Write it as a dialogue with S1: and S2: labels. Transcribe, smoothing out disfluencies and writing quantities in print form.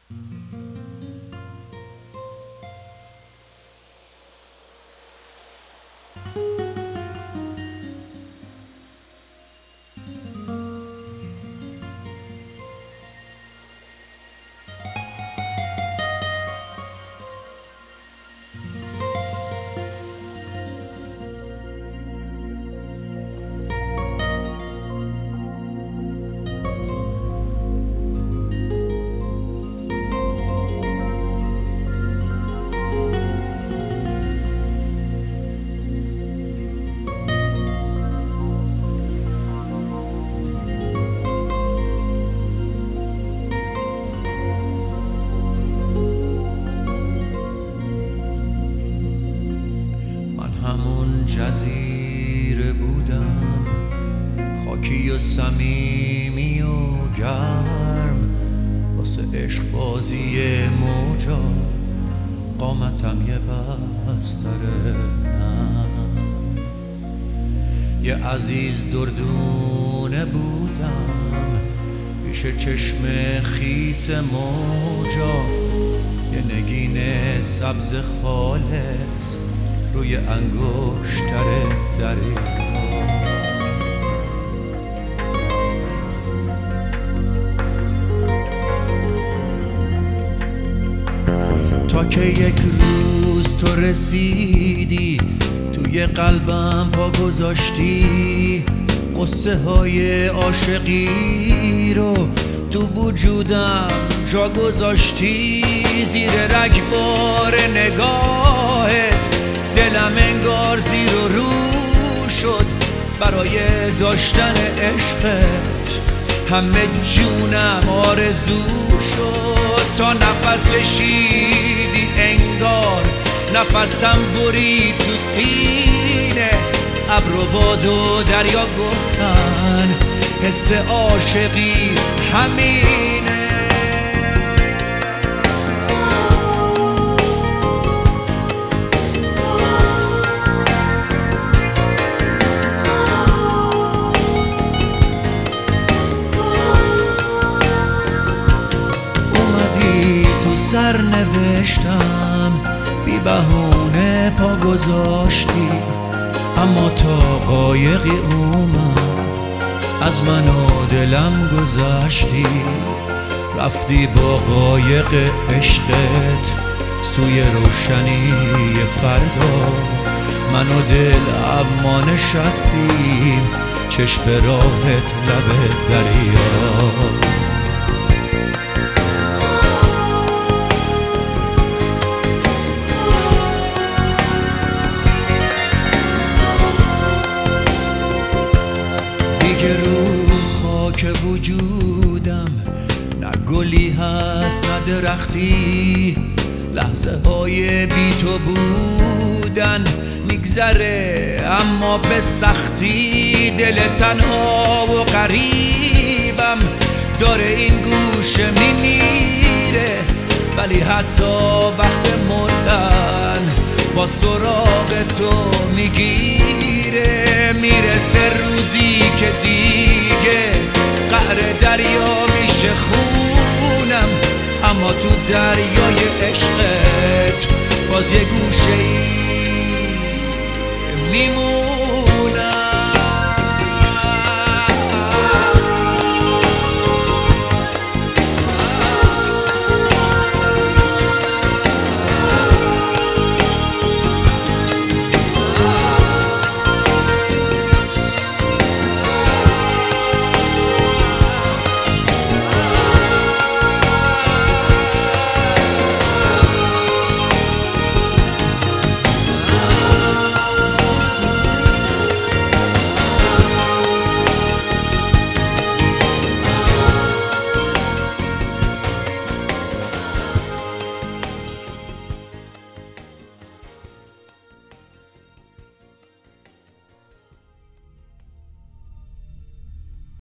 S1: همون جزیره بودم، خاکی و صمیمی و گرم، واسه عشق بازی موجا قامتم یه بستره نم. یه عزیز دردونه بودم پیش چشم خیس موجا، یه نگین سبز خالص روی انگشتر دریا. تا که یک روز تو رسیدی توی قلبم پا گذاشتی، قصه های عاشقی رو تو وجودم جا گذاشتی. زیر رگبار نگاهت دلم انگار زیر و رو شد برای داشتن عشقت، همه جونم آرزو شد. تا نفس کشیدی انگار نفسم برید تو سینه، ابر و باد و دریا گفتن حس عاشقی همینه. سر نوشتم بی بهونه پا گذاشتی، اما تا قایقی اومد از من و دلم گذشتی. رفتی با قایق عشقت سوی روشنی فردا، من و دل اما نشستیم چشم راهت لب دریا. رو خاک وجودم نه گلی هست نه درختی، لحظه های بی تو بودن میگذره اما به سختی. دل تنها و غریبم داره این گوشه میمیره، ولی حتی وقت مردن با سراغ تو میگیره. میرسه روزی که دیگه قعر دریا میشه خونم، اما تو دریای عشقت باز یه گوشه ای میمونم.